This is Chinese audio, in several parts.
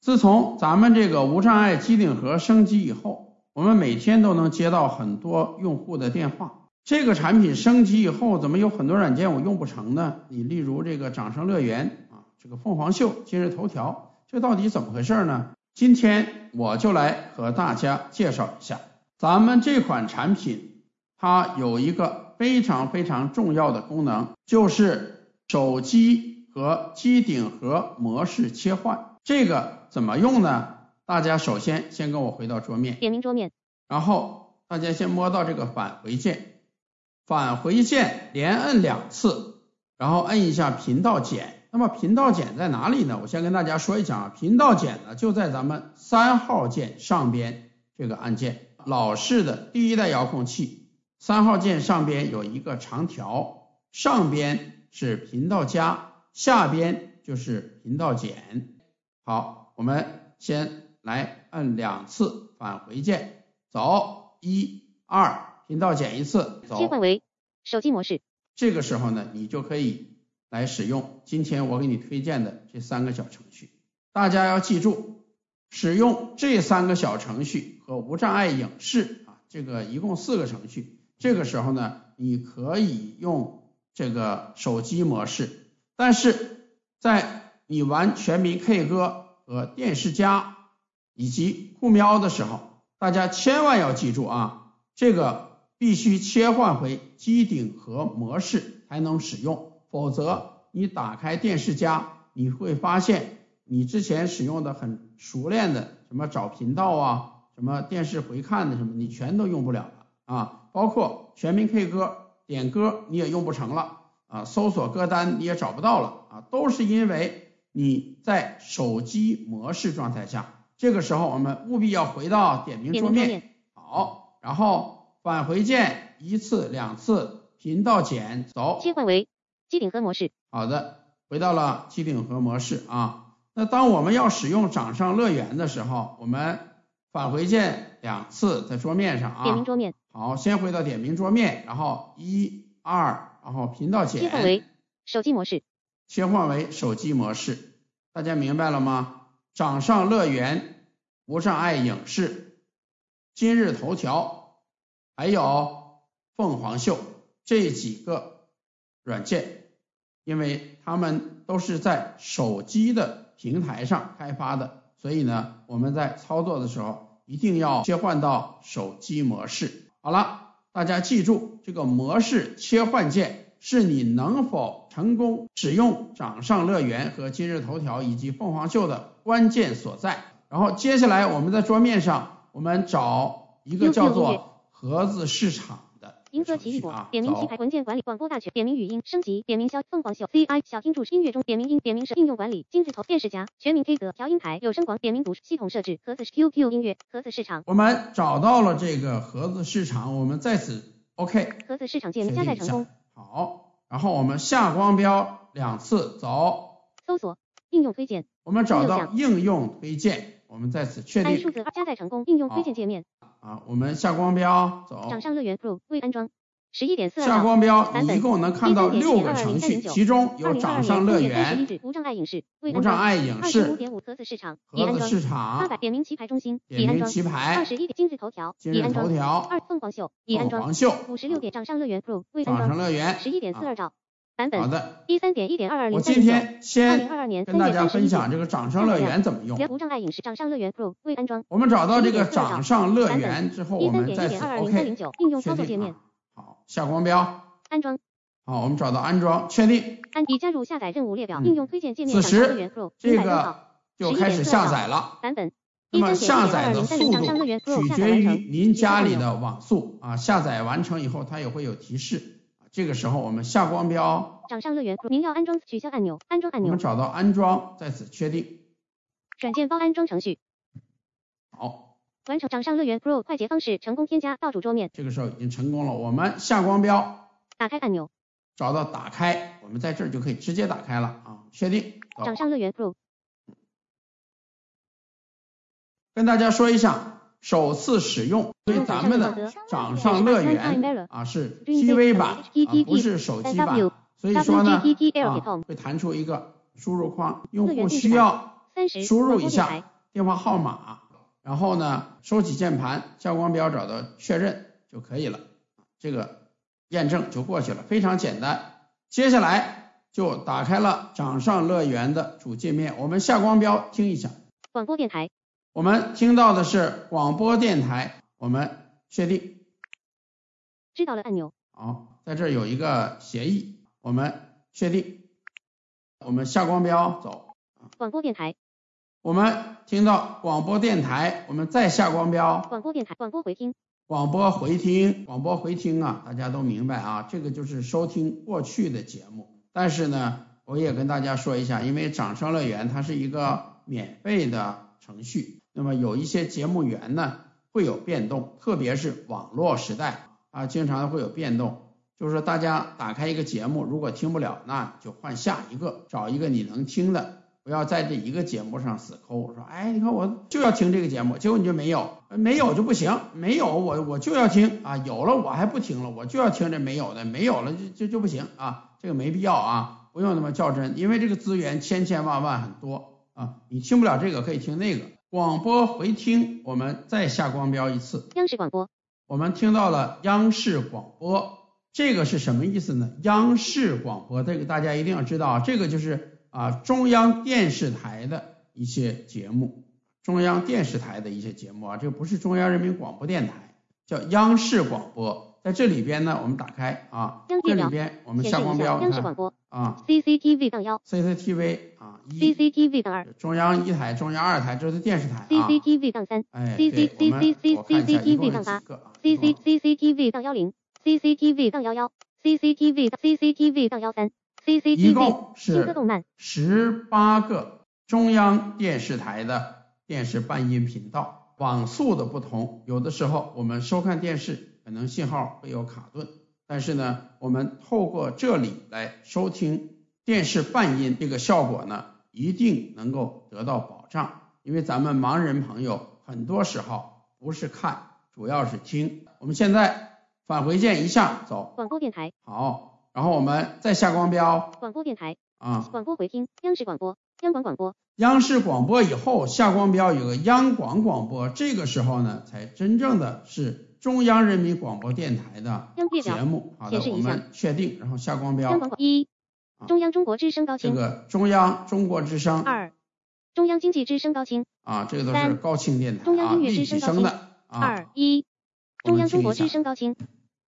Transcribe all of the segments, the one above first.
自从咱们这个无障碍机顶盒升级以后，我们每天都能接到很多用户的电话。这个产品升级以后，怎么有很多软件我用不成呢？你例如这个掌上乐园啊，这个凤凰秀、今日头条，这到底怎么回事呢？今天我就来和大家介绍一下。咱们这款产品它有一个非常非常重要的功能，就是手机和机顶盒模式切换。这个怎么用呢？大家首先跟我回到桌面， 点名桌面， 然后大家先摸到这个返回键，返回键连摁2次，然后摁一下频道键。那么频道键在哪里呢？我先跟大家说一下啊，频道键呢就在咱们3号键上边这个按键，老式的第一代遥控器3号键上边有一个长条，上边是频道加，下边就是频道减。好，我们先来摁2次返回键，走，1、2，频道减1次，走。 切换为手机模式。 这个时候呢，你就可以来使用今天我给你推荐的这3个小程序。大家要记住，使用这3个小程序和无障碍影视啊，这个一共4个程序。这个时候呢，你可以用这个手机模式，但是在你玩全民 K 歌和电视家以及酷喵的时候，大家千万要记住啊，这个必须切换回机顶盒模式才能使用，否则你打开电视家，你会发现你之前使用的很熟练的什么找频道啊，什么电视回看的什么，你全都用不了了啊，包括全民 K 歌点歌你也用不成了啊，搜索歌单你也找不到了啊，都是因为你在手机模式状态下。这个时候我们务必要回到点名桌面，好，然后返回键1次、2次，频道减，走。 切换为机顶盒模式。 好的，回到了机顶盒模式啊。那当我们要使用掌上乐园的时候，我们返回键2次在桌面上啊。 点名桌面。 好，先回到点名桌面，然后1、2，然后频道减。 切换为手机模式。 切换为手机模式，大家明白了吗？掌上乐园、无障碍影视、今日头条，还有凤凰秀这几个软件，因为它们都是在手机的平台上开发的，所以呢，我们在操作的时候一定要切换到手机模式。好了，大家记住，这个模式切换键是你能否成功使用掌上乐园和今日头条以及凤凰秀的关键所在。然后接下来我们在桌面上，我们找一个叫做盒子市场的银河奇异果，点名棋牌文件管理广播大全，点名语音升级，点名消凤凰秀 CI 小听助音乐中，点名音，点名是应用管理，今日头电视家，全民 K 歌调音台，有声广，点名读系统设置，盒子 QQ 音乐，盒子市场。 我们找到了这个盒子市场，我们在此 OK。 盒子市场界面加载成功。 好，然后我们下光标2次，走。 搜索应用推荐。 我们找到应用推荐，我们在此确定。 数字2加载成功，应用推荐界面。 啊，我们下光标走。 掌上乐园 Pro 未安装。11.42 下光标，你一共能看到6个程序，其中有掌上乐园、 无障碍影视、 无障碍影视、 25.5盒子市场、 盒子市场、 800点名棋牌中心、 点名棋牌、 21今日头条、 今日头条、 2凤凰秀、已安装、 凤凰秀、 56点掌上乐园 Pro 未安装、 掌上乐园、 11.42兆版本。 好的。 13.1.2203。 我今天先 2022年跟大家分享这个掌上乐园怎么用。 无障碍影视掌上乐园 Pro 未安装。 我们找到这个掌上乐园之后，我们在此 OK 应用操作界面。 好，下光标。 安装。 好，我们找到安装，确定。 已加入下载任务列表，应用推荐界面。 此时这个就开始下载了。 版本。 那么下载的速度取决于您家里的网速啊。下载完成以后，它也会有提示。这个时候我们下光标。 掌上乐园您要安装取消按钮，安装按钮。 我们找到安装，在此确定。 软件包安装程序。 好。 完成掌上乐园 Pro 快捷方式成功添加到主桌面。 这个时候已经成功了，我们下光标。 打开按钮， 找到打开，我们在这儿就可以直接打开了啊，确定。 掌上乐园 Pro。 跟大家说一下，首次使用，所以咱们的掌上乐园啊是 TV 版，不是手机版，所以说呢会弹出一个输入框，用户需要输入一下电话号码，然后呢收起键盘，下光标找到确认就可以了，这个验证就过去了，非常简单。接下来就打开了掌上乐园的主界面，我们下光标听一下。 广播电台， 我们听到的是广播电台，我们确定。 知道了按钮。 好，在这有一个协议，我们确定。我们下光标走。 广播电台。 我们听到广播电台，我们再下光标。 广播电台，广播回听。 广播回听，广播回听啊，大家都明白啊，这个就是收听过去的节目。但是呢，我也跟大家说一下，因为掌上乐园它是一个免费的程序，那么有一些节目源呢会有变动，特别是网络时代啊，经常会有变动。就是说大家打开一个节目，如果听不了，那就换下一个，找一个你能听的，不要在这一个节目上死抠，说哎，你看我就要听这个节目，结果你就没有就不行，没有我就要听啊，有了我还不听了，我就要听这没有的，没有了就不行啊，这个没必要啊，不用那么较真，因为这个资源千千万万很多啊，你听不了这个可以听那个。广播回听，我们再下光标一次。 央视广播。 我们听到了央视广播，这个是什么意思呢？央视广播这个大家一定要知道，这个就是中央电视台的一些节目，中央电视台的一些节目啊，这个不是中央人民广播电台，叫央视广播。在这里边呢，我们打开啊，这里边我们下光标， 央视广播啊 ，CCTV-1 CCTV 啊 ，CCTV-2 中央1台、中央2台，这是电视台啊 ，CCTV-3 ，CCTV-8 ，CCTV-10 ，CCTV-11 ，CCTV-13 一共是新歌动漫 18个中央电视台的电视半音频道。网速的不同，有的时候我们收看电视可能信号会有卡顿，但是呢我们透过这里来收听电视半音，这个效果呢一定能够得到保障，因为咱们盲人朋友很多时候不是看，主要是听。我们现在返回键一下走。 广播电台。 好，然后我们再下光标。 广播电台啊， 广播回听，央视广播，央广广播。 央视广播以后下光标有个央广广播，这个时候呢才真正的是中央人民广播电台的节目。好的，我们确定，然后下光标。 央广1，中央中国之声高清。 这个中央中国之声。 2，中央经济之声高清。 啊，这个都是高清电台中央音乐之声高清的。 2、1，中央中国之声高清。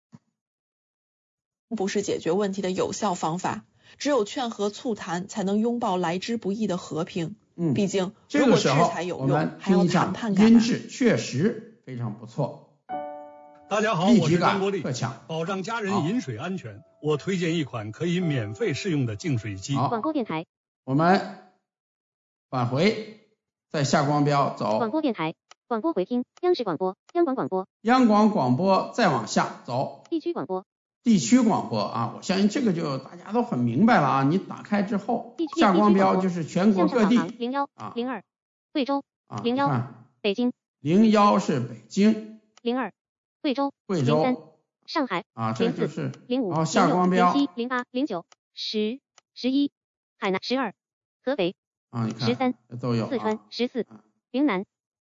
不是解决问题的有效方法，只有劝和促谈才能拥抱来之不易的和平。毕竟如果制裁有用，还要谈判干嘛？ 音质确实非常不错。 大家好，我是张国立。 特强， 保障家人饮水安全，我推荐一款可以免费试用的净水机。 广播电台。 我们返回，再下光标走。 广播电台，广播回听，央视广播，央广广播。 央广广播再往下走。 地区广播。 地区广播啊，我相信这个就大家都很明白了啊。你打开之后，下光标就是全国各地。 01、02，贵州。 01， 北京。 01是北京。 02，贵州。 03， 上海。 这就是 05， 然后下光标。 07、08、09、10、11，海南12，合肥。 你看 13 都有。 四川14，云南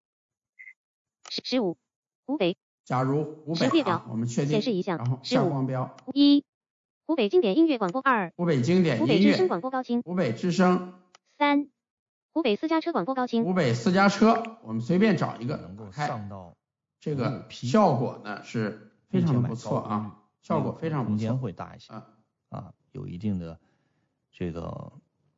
15，湖北。 假如湖北我们确定显示一项， 然后下光标。 1，湖北经典音乐广播2， 湖北经典音乐。 湖北之声广播高清。 湖北之声。 3，湖北私家车广播高清。 湖北私家车，我们随便找一个能够上到这个效果呢是非常的不错啊，效果非常不错， 空间会大一些有一定的这个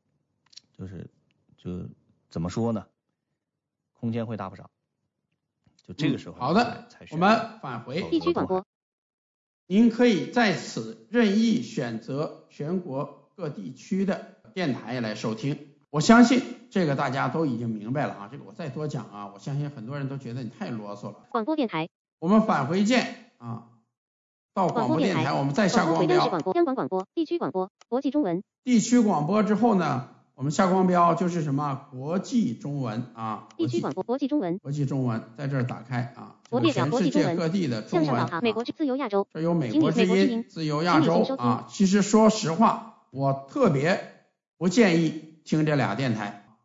就怎么说呢，空间会大不少。就这个时候， 好的，我们返回地区广播。 您可以在此任意选择全国各地区的电台来收听。我相信这个大家都已经明白了啊，这个我再多讲啊，我相信很多人都觉得你太啰嗦了。 广播电台。 我们返回键到广播电台，我们再下光标。 广播、央广广播、地区广播、国际中文。 地区广播之后呢，我们下光标就是什么？国际中文啊。 地区广播，国际中文。 国际中文在这儿打开国列表全世界各地的中文。 美国之自由亚洲。 这有美国之音、自由亚洲其实说实话，我特别不建议听这俩电台，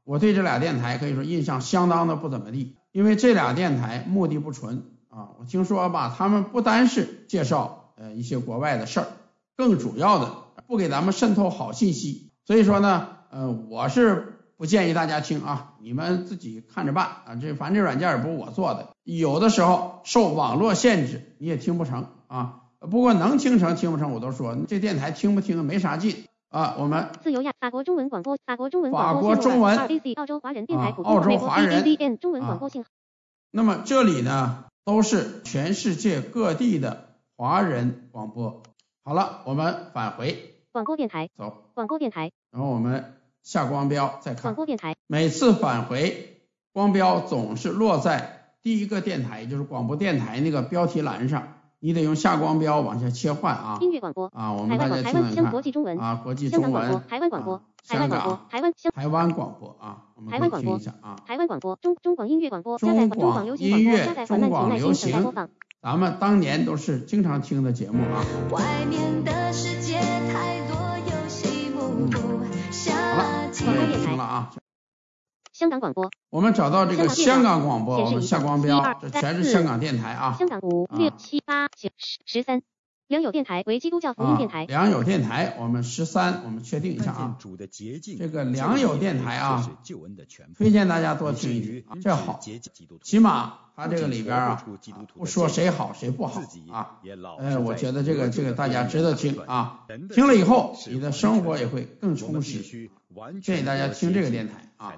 我对这俩电台可以说印象相当的不怎么地，因为这俩电台目的不纯啊。我听说吧，他们不单是介绍一些国外的事儿，更主要的不给咱们渗透好信息。所以说呢，我是不建议大家听啊，你们自己看着办啊。反正这软件也不是我做的，有的时候受网络限制你也听不成啊。不过能听成听不成我都说，这电台听不听没啥劲啊。我们自由亚法国中文广播，法国中文 RAC 澳洲华人电台普澳洲华人 ADN 中文广播信号。 那么这里呢都是全世界各地的华人广播。好了，我们返回广播电台， 走广播电台， 然后我们下光标再看广播电台。 每次返回光标总是落在第一个电台，也就是广播电台那个标题栏上，你得用下光标往下切换啊。 音乐广播啊，我们大家听听看国际中文啊，国际中文， 台湾广播， 香港， 台湾广播啊，我们可以听一下啊。 台湾广播，中广音乐广播， 中广音乐，中广流行，咱们当年都是经常听的节目啊。 外面的世界太多游戏幕布， 好了，听了啊。 香港广播， 我们找到这个香港广播，我们下光标，这全是香港电台啊。 香港5、6、7、8、9、10、13。良友电台为基督教福音电台。 良友电台，我们13，我们确定一下啊。这个良友电台啊，推荐大家多听一听，这好，起码它这个里边啊，不说谁好谁不好啊。我觉得这个大家值得听啊，听了以后你的生活也会更充实。建议大家听这个电台啊。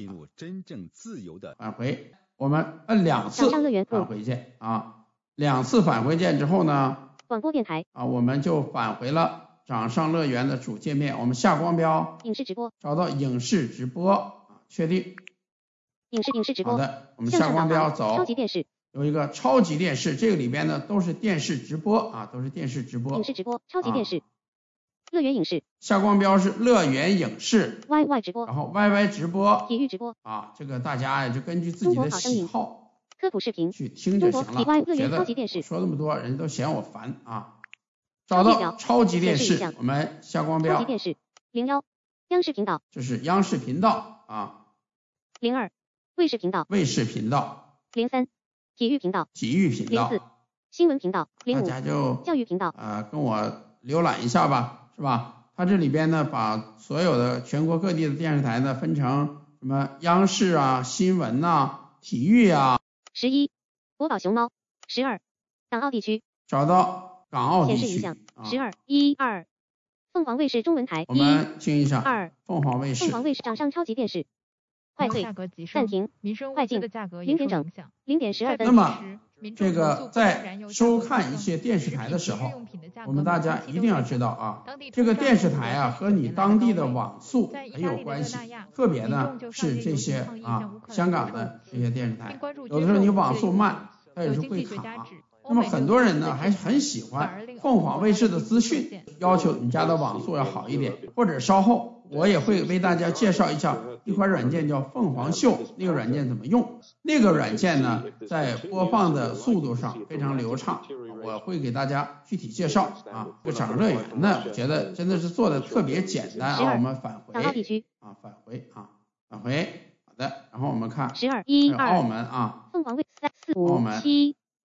返回，我们按2次返回键啊，2次返回键之后呢， 广播电台啊，我们就返回了掌上乐园的主界面。我们下光标， 影视直播， 找到影视直播啊，确定。 影视直播。 好的，我们下光标走。 超级电视。 有一个超级电视，这个里边呢都是电视直播啊，都是电视直播。 影视直播，超级电视。乐园影视。 下光标是乐园影视。 YY 直播。 然后 YY 直播。 体育直播。 啊，这个大家呀就根据自己的喜好。 科普视频去听就行了。 乐园超级电视。 说那么多人都嫌我烦啊。找到超级电视，我们下光标。 超级电视01央视频道。 这是央视频道啊。 02卫视频道。 卫视频道。 03体育频道。 体育频道。 04新闻频道。05 大家就教育频道。 跟我浏览一下吧，是吧？它这里边呢把所有的全国各地的电视台呢分成什么央视啊、新闻啊、体育啊。 11国宝熊猫。12港澳地区。 找到港澳地区。 显示影像。12 12凤凰卫视中文台。 我们听一下。 2 凤凰卫视。 凤凰卫视掌上超级电视。快退。暂停。快进。0点整。0点12分。 那么这个在收看一些电视台的时候，我们大家一定要知道啊，这个电视台啊和你当地的网速很有关系。特别呢是这些香港的这些电视台，有的时候你网速慢，它也是会卡。那么很多人呢还很喜欢凤凰卫视的资讯，要求你家的网速要好一点，或者稍后我也会为大家介绍一下一款软件叫凤凰秀，那个软件怎么用。那个软件呢在播放的速度上非常流畅，我会给大家具体介绍啊。这个掌上乐园呢我觉得真的是做的特别简单啊。我们返回返回返回，好的，然后我们看 12 12 澳门啊， 凤凰卫视4 5 7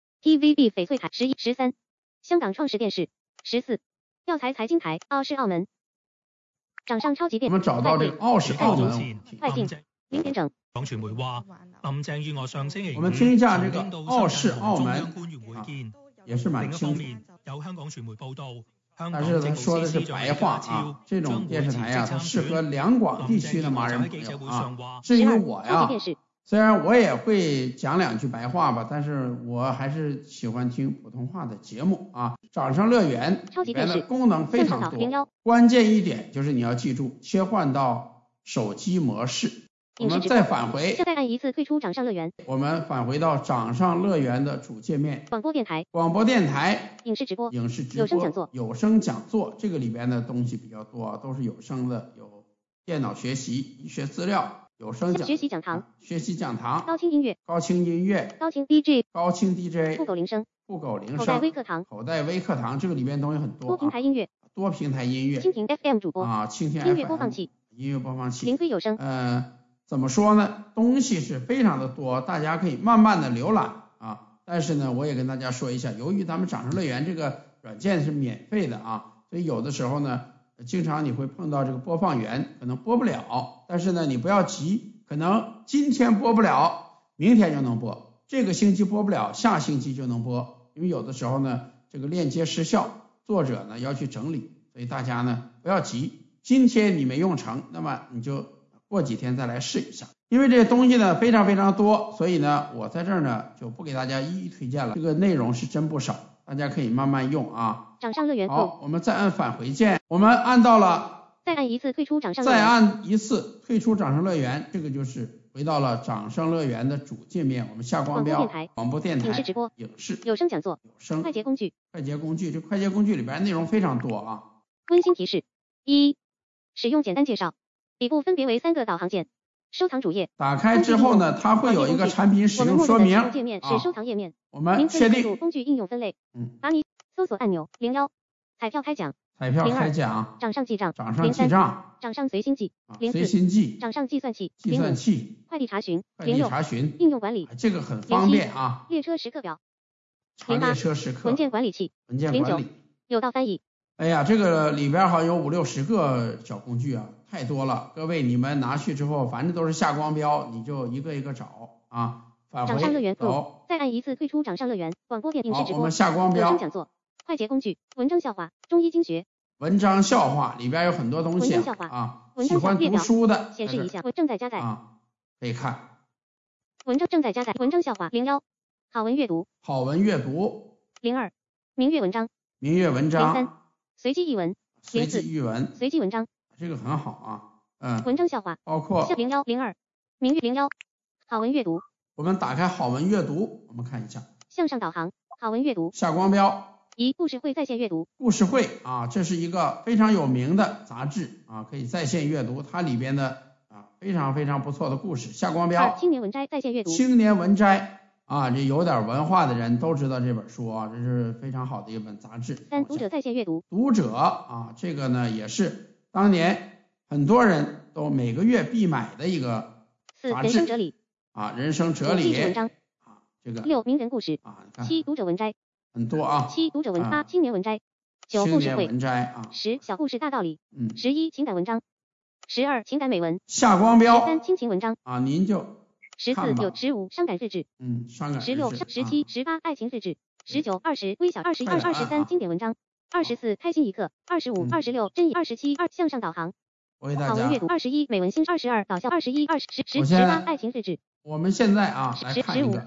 TVB 翡翠台11 13香港创视电视14耀才财经台澳视澳门掌上超级电视。 我们找到这个澳视澳门。 快进0点整。 港傳媒話，林鄭月娥上星期我們聽一下這個澳視澳門也是蠻清楚。 有香港傳媒報道， 但是他說的是白話啊，這種電視台啊，它適合兩廣地區的華人朋友啊。至於我呀，雖然我也會講兩句白話吧，但是我還是喜歡聽普通話的節目啊。掌上樂園裡面的功能非常多，關鍵一點就是你要記住切換到手機模式。我們再返回， 再按一次退出掌上樂園。 我們返回到掌上樂園的主界面。 廣播電台。 廣播電台。 影視直播。 影視直播。 有聲講座。 有聲講座，這個裡邊的東西比較多，都是有聲的，有電腦學習、醫學資料、有聲講。 學習講堂。 學習講堂。 高清音樂。 高清音樂。 高清 DJ。 高清 DJ。 酷狗鈴聲。 酷狗鈴聲。 口袋微課堂。 口袋微課堂，這個裡邊東西很多。 多平台音樂。 多平台音樂。 蜻蜓 FM 主播。 啊，蜻蜓 FM。 音樂播放器。 音樂播放器。 零推有聲。 怎么说呢？东西是非常的多，大家可以慢慢的浏览啊。但是呢，我也跟大家说一下，由于咱们掌声乐园这个软件是免费的啊，所以有的时候呢，经常你会碰到这个播放源可能播不了，但是呢，你不要急，可能今天播不了，明天就能播，这个星期播不了，下星期就能播，因为有的时候呢，这个链接失效，作者呢要去整理，所以大家呢不要急，今天你没用成，那么你就过几天再来试一下。因为这些东西呢非常非常多，所以呢我在这儿呢就不给大家一一推荐了，这个内容是真不少，大家可以慢慢用啊。 掌上乐园。 好，我们再按返回键，我们按到了再按一次退出掌上乐园， 再按一次退出掌上乐园，这个就是回到了掌上乐园的主界面。我们下光标，广播电台、 影视直播、 影视、 有声讲座、 有声、 快捷工具、 快捷工具。这快捷工具里边内容非常多啊。 温馨提示：一、使用简单介绍，底部分别为3个导航键。收藏主页， 打开之后呢，它会有一个产品使用说明。 我们界面是收藏页面。 我们确定工具应用分类。把你搜索按钮01，彩票开奖。 彩票开奖。 掌上记账。 掌上记账。 掌上随心记。 随心记。 掌上计算器。 计算器。 快递查询。 快递查询。 应用管理。 这个很方便啊。 列车时刻表。 列车时刻。 文件管理器。 文件管理。 有道翻译。 哎呀，这个里边好像有50-60个小工具啊，太多了。各位你们拿去之后，反正都是下光标，你就一个一个找啊。返回。 掌上乐园再按一次退出掌上乐园，广播电影视直播。 我们下光标。 有声讲座、快捷工具、文章笑话、中医经学。 文章笑话里边有很多东西啊，喜欢读书的显示一下，正在加载啊，可以看。 文章正在加载，文章笑话01，好文阅读， 好文阅读 02，明月文章， 明月文章 03，随机译文， 随机译文， 随机文章， 这个很好啊， 文章笑话， 包括 01、02，明月01，好文阅读。 我们打开好文阅读，我们看一下， 向上导航，好文阅读， 下光标。 故事会在线阅读。 故事会啊，这是一个非常有名的杂志啊，可以在线阅读，它里边的非常非常不错的故事。下光标。 青年文摘在线阅读。 青年文摘啊，这有点文化的人都知道这本书啊，这是非常好的一本杂志。 3读者在线阅读。 读者啊，这个呢也是当年很多人都每个月必买的一个杂志。 4人生哲理啊，人生哲理文章啊，这个 6名人故事啊 ，7读者文摘。 很多啊 ，7读者文8青年文摘，9故事会文摘啊 ，10小故事大道理，11情感文章，12情感美文， 下光标 ，13亲情文章啊，您就 14有15伤感日志， 伤感日志 16、17、18爱情日志，19、20微小，22、23经典文章，24开心一刻，25、26真意，27向上导航，好文阅读，21美文新，22搞笑，21、20、18爱情日志。 我们现在啊来看一个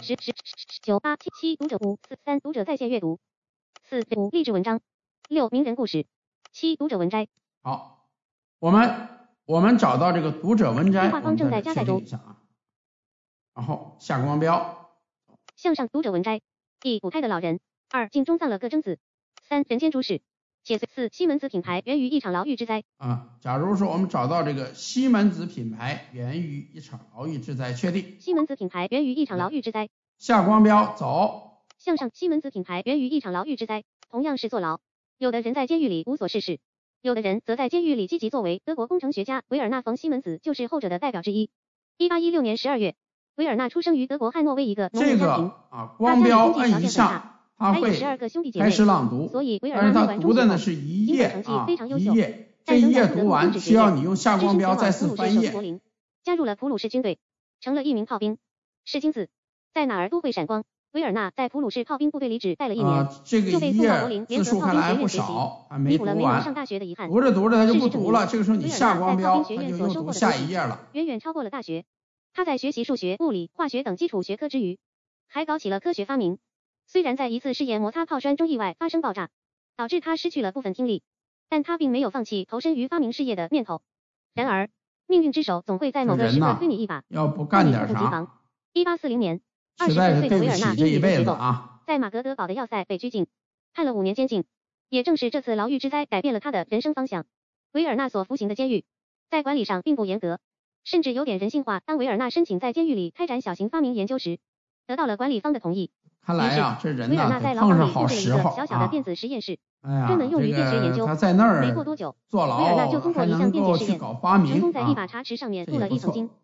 15、9、8、7读者5、4、3读者在线阅读，4、5励志文章，6名人故事，7读者文摘。 好，我们找到这个读者文摘， 对话框正在加载中然后下光标， 向上读者文摘，1补胎的老人，2镜中葬了个贞子，3人间诸事，且4西门子品牌源于一场牢狱之灾。 假如说我们找到这个西门子品牌源于一场牢狱之灾，确定。 西门子品牌源于一场牢狱之灾。 下光标走。 向上，西门子品牌源于一场牢狱之灾，同样是坐牢。有的人在监狱里无所事事，有的人则在监狱里积极作为。德国工程学家维尔纳·冯·西门子就是后者的代表之一。1816年12月，维尔纳出生于德国汉诺威一个农民家庭。 光标按一下，他会 12个兄弟姐妹开始朗读， 所以维尔但是纳他读的呢是一页一页，这一页读完需要你用下光标再次翻页。 加入了普鲁士军队，成了一名炮兵。是金子，在哪儿都会闪光。维尔纳在普鲁士炮兵部队里只待了1年， 这个就被送到柏林联合炮兵学院学习，弥补了没能上大学的遗憾。 读着读着他就不读了，这个时候你下光标，他就又读下一页了， 远远超过了大学。他在学习数学、物理、化学等基础学科之余，还搞起了科学发明。虽然在一次试验摩擦炮栓中意外发生爆炸，导致他失去了部分听力，但他并没有放弃投身于发明事业的念头。然而，命运之手总会在某个时刻推你一把， 要不干点啥 ？1840年，24岁的维尔纳因语的决斗，在马格德堡的要塞被拘禁，判了5年监禁。也正是这次牢狱之灾改变了他的人生方向。维尔纳所服刑的监狱，在管理上并不严格，甚至有点人性化。当维尔纳申请在监狱里开展小型发明研究时，得到了管理方的同意。 看来呀，这人维尔纳在牢房里布置了一个小小的电子实验室，专门用于电学研究。 他在那儿没过多久， 坐牢维尔纳就通过一项电解试验， 搞发明， 成功在一把茶匙上面镀了一层金。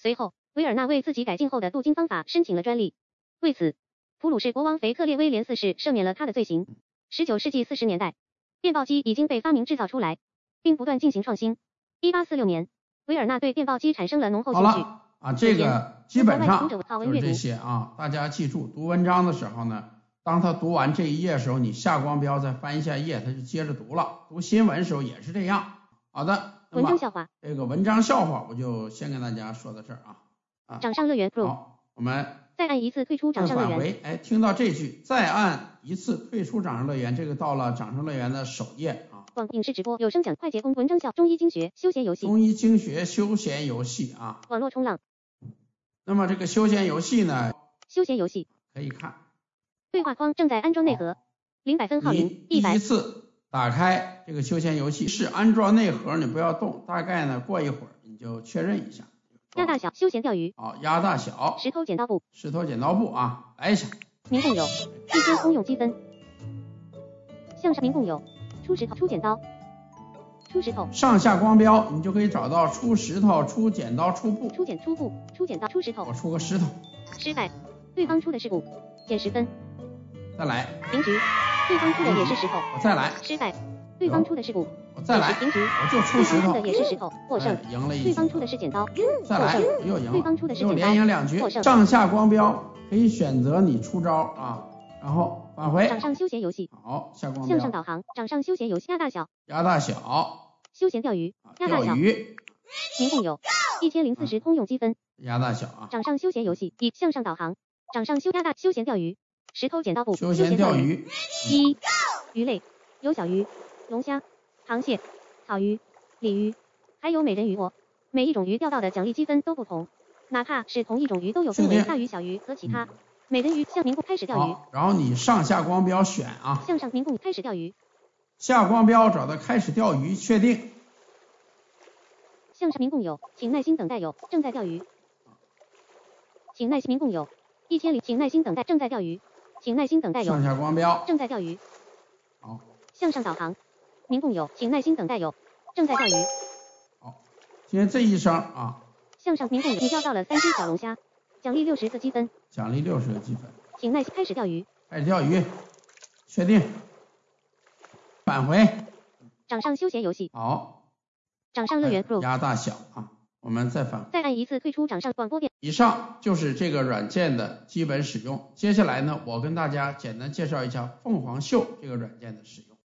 随后，维尔纳为自己改进后的镀金方法申请了专利。为此，普鲁士国王腓特烈威廉4世赦免了他的罪行。19世纪40年代，电报机已经被发明制造出来，并不断进行创新。1846年，维尔纳对电报机产生了浓厚兴趣。 好了啊，这个基本上就是这些啊，大家记住，读文章的时候呢，当他读完这一页的时候，你下光标再翻一下页，他就接着读了。读新闻的时候也是这样。好的， 文章笑话， 这个文章笑话我就先跟大家说到这儿啊。 掌上乐园 Pro， 好，我们再按一次退出掌上乐园。 哎，听到这句再按一次退出掌上乐园，这个到了掌上乐园的首页啊。 广影视直播有声讲快捷工文章笑中医经学休闲游戏。 中医经学休闲游戏啊。 网络冲浪。 那么这个休闲游戏呢？ 休闲游戏可以看。 对话框正在安装内核，0分号0，100。 第一次打开这个休闲游戏是安装内核，你不要动，大概呢过一会儿你就确认一下。 压大小休闲钓鱼。 好，压大小。 石头剪刀布。 石头剪刀布啊，来一下。 民共有1000通用积分。向上民共有出石头、出剪刀、出石头。 上下光标你就可以找到出石头、出剪刀、出布。 出布、出剪刀、出石头。 我出个石头。 失败，对方出的是布，减10分。 再来。 平局，对方出的也是石头。 我再来。 失败，对方出的是布。 我再来。 平局， 我就出石头。 对方出的也是石头，获胜。 赢了一局。 对方出的是剪刀。 再来，又赢了。 对方出的是剪刀。 又连赢2局。 获胜。 上下光标可以选择你出招啊，然后返回。 掌上休闲游戏。 好，下光标。 向上导航，掌上休闲游戏压大小。 压大小。 休闲钓鱼，压大小。 钓鱼。 民共有1040通用积分。 压大小啊。 掌上休闲游戏1向上导航，掌上压大休闲钓鱼，石头剪刀布。 休闲钓鱼。 1鱼类有小鱼、龙虾、螃蟹、草鱼、鲤鱼，还有美人鱼。每一种鱼钓到的奖励积分都不同，哪怕是同一种鱼都有分为大鱼、小鱼和其他。美人鱼向民共开始钓鱼。 然后你上下光标选啊。 向上民共开始钓鱼。 下光标找到开始钓鱼，确定。 向上民共有，请耐心等待，有正在钓鱼。请耐心民共有1000，请耐心等待，正在钓鱼。请耐心等待，有上下光标正在钓鱼。 好， 向上导航，民共有，请耐心等待，有正在钓鱼。 好，今天这一声啊。 向上民共有，你钓到了3只小龙虾，奖励60个积分。 奖励60个积分。 请耐心开始钓鱼。 开始钓鱼，确定。返回。 掌上休闲游戏。 好。 掌上乐园 Pro。 压大小啊，我们再返回。 再按一次退出掌上广播电。 以上就是这个软件的基本使用。接下来呢，我跟大家简单介绍一下凤凰秀这个软件的使用。